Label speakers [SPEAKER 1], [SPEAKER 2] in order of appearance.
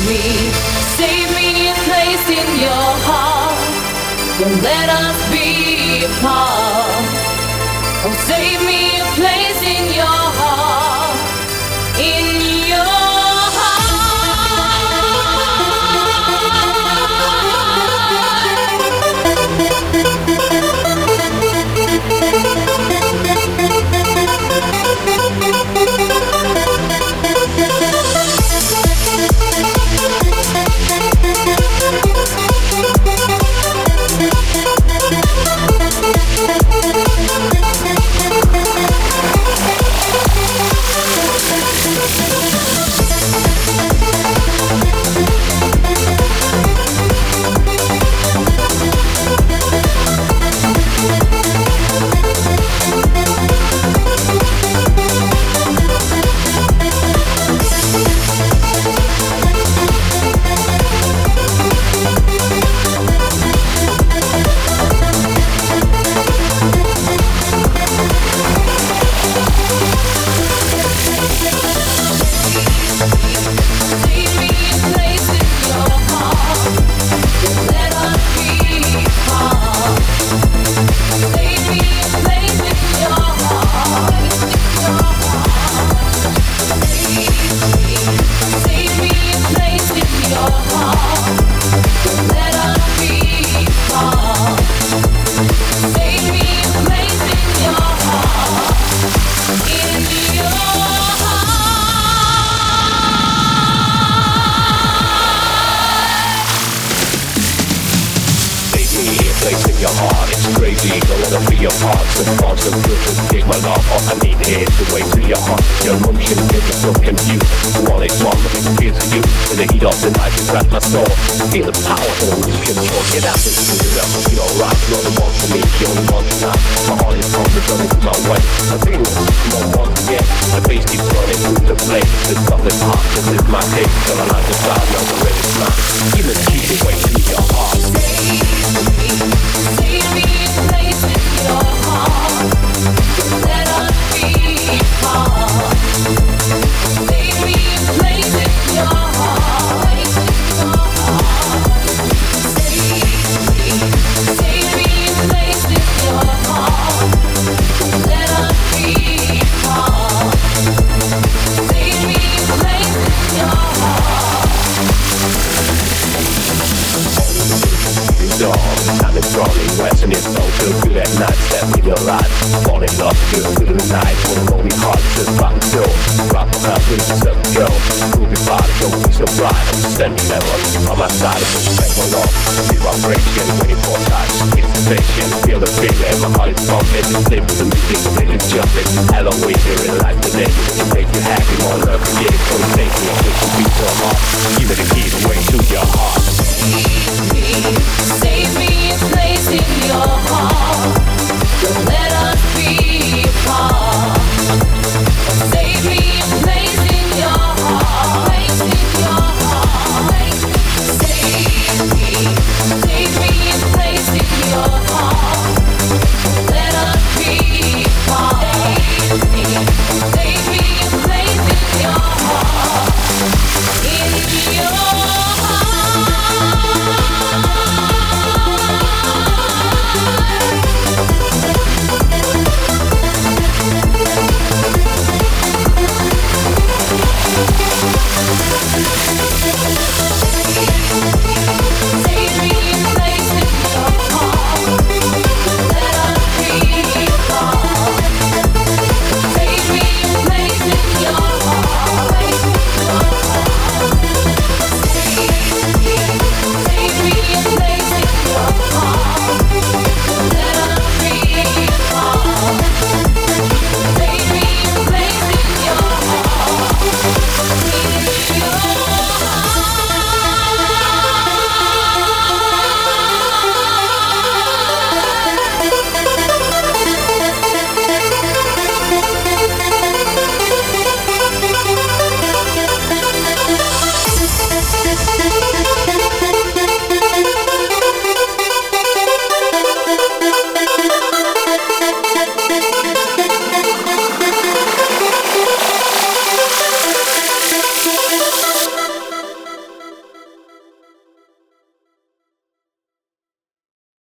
[SPEAKER 1] save me a place in your heart. Don't let us be apart. Oh, save me a place in your heart, in your heart.
[SPEAKER 2] Feel the power of the control. Get out and do it up. You know, right, you're the one for me, you're the one for now. My heart is coming, running through my way. I think no one again. My face keeps running through the flame. This something hot, this is my take. Till I like the side, now the red is mine. Even keep it way in your heart.
[SPEAKER 1] Save me a place in your heart. Let us be apart. Save me a place in your heart.
[SPEAKER 2] Time is strongly west and it's so feel good at night. Step in your life, fall in love, feel good at night. For the lonely heart, just rock and roll. Rock the house, with yourself, go. Move your body, don't be so bright. I'm standing there on my side, it's just like my love. Feel vibration, waiting for touch. It's sensation, feel the feeling. My heart is pumping, it's live with the music, so they just jumping. Hello, we here in life today. It make you happy, more love, forget it. So take me, it can be so hard. Give it a key.